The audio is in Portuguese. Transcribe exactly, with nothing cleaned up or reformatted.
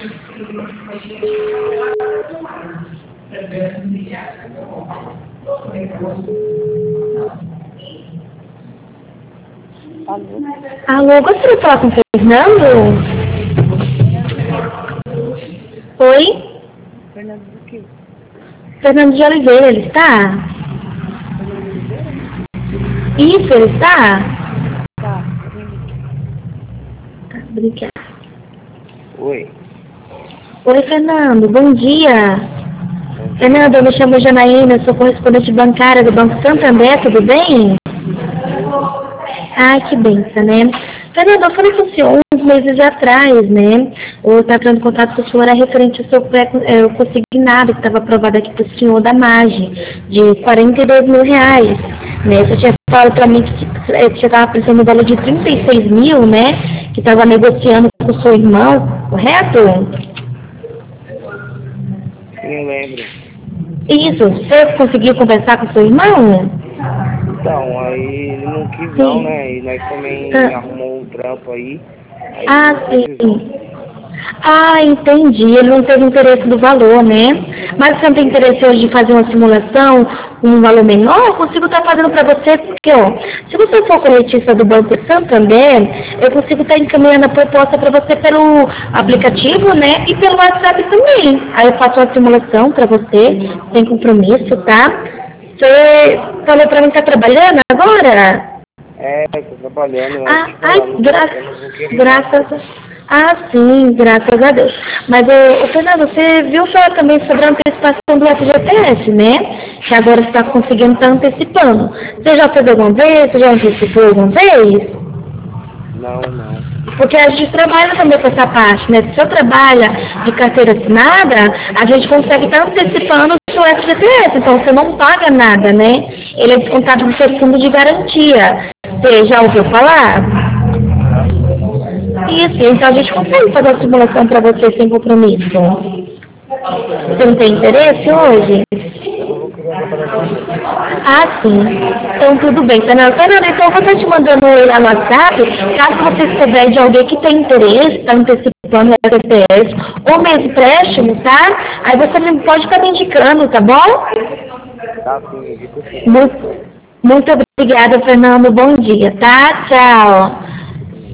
Alô? Alô, gostaria de falar com o Fernando? Oi? Fernando do quê? Fernando de Oliveira, ele está? Fernando de Oliveira? Isso, ele está? Tá, vem aqui. Tá, obrigada. Oi. Oi, Fernando, bom dia. Bom dia. Fernando, eu me chamo Janaína, sou correspondente bancária do Banco Santander, tudo bem? Tudo? Ah, que benção, né? Fernando, eu falei com o senhor uns meses atrás, né? Eu estava entrando em contato com o senhor, era referente ao seu pré, é, o consignado que estava aprovado aqui para o senhor da MAGE, de quarenta e dois mil reais, né? Você tinha falado para mim que é, que você estava precisando no valor de trinta e seis mil, né? Que estava negociando com o seu irmão, correto? Sim, eu lembro. Isso, você conseguiu conversar com o seu irmão? Então, aí ele não quis não, Sim. né? E nós também Ah, arrumou um trampo aí. Aí ele ah, não precisou. sim. Ah, entendi. Ele não teve interesse do valor, né? Mas você não tem interesse hoje de fazer uma simulação com um valor menor? Eu consigo estar fazendo para você, porque, ó, se você for corretista do Banco Santander, eu consigo estar encaminhando a proposta para você pelo aplicativo, né? E pelo WhatsApp também. Aí eu faço uma simulação para você, sem compromisso, tá? Você falou para mim que está trabalhando agora? É, tô trabalhando, é Ah, tipo, ai, eu não vou, gra eu não vou querer não. graças a... Ah, sim, graças a Deus. Mas, ô, ô, Fernando, você viu falar também sobre a antecipação do F G T S, né? Que agora você está conseguindo estar antecipando. Você já fez alguma vez? Você já antecipou alguma vez? Não, não. Porque a gente trabalha também com essa parte, né? Se você trabalha de carteira assinada, a gente consegue estar antecipando o seu F G T S, então você não paga nada, né? Ele é descontado do seu fundo de garantia. Você já ouviu falar? Já sim. Isso, então a gente consegue fazer a simulação para você sem compromisso. Você não tem interesse hoje? Eu não vou querer trabalhar não, moça. Ah, sim. Então tudo bem, Fernando. Fernando, então eu vou estar te mandando ele lá no WhatsApp, caso você souber de alguém que tem interesse, está antecipando o F G T S, ou mesmo empréstimo, tá? Aí você me pode estar me indicando, tá bom? Tá sim, indico sim. Muito, muito obrigada, Fernando. Bom dia, tá? Tchau.